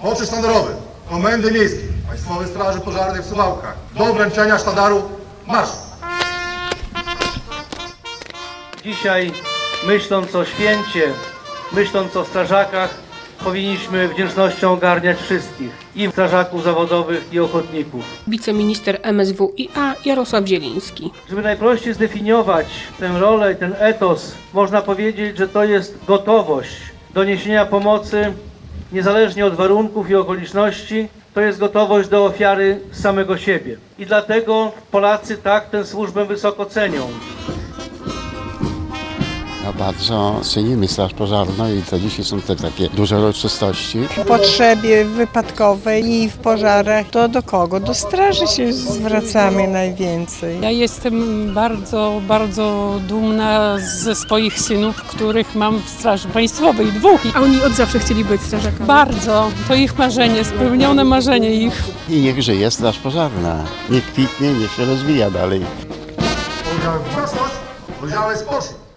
Poczet sztandarowy Komendy Miejskiej Państwowej Straży Pożarnej w Suwałkach do wręczenia sztandaru marsz. Dzisiaj, myśląc o święcie, myśląc o strażakach, powinniśmy wdzięcznością ogarniać wszystkich, i strażaków zawodowych, i ochotników. Wiceminister MSWiA Jarosław Zieliński. Żeby najprościej zdefiniować tę rolę i ten etos, można powiedzieć, że to jest gotowość do niesienia pomocy niezależnie od warunków i okoliczności. To jest gotowość do ofiary samego siebie. I dlatego Polacy tak tę służbę wysoko cenią. No bardzo cenimy Straż Pożarną i to dzisiaj są te takie duże uroczystości. W potrzebie wypadkowej i w pożarach to do kogo? Do straży się zwracamy najwięcej. Ja jestem bardzo, bardzo dumna ze swoich synów, których mam w Straży Państwowej, 2. A oni od zawsze chcieli być strażakami? Bardzo, to ich marzenie, spełnione marzenie ich. I niech żyje Straż Pożarna. Niech kwitnie, niech się rozwija dalej. Powiedziałem w własność, powiedziałem spoczynk.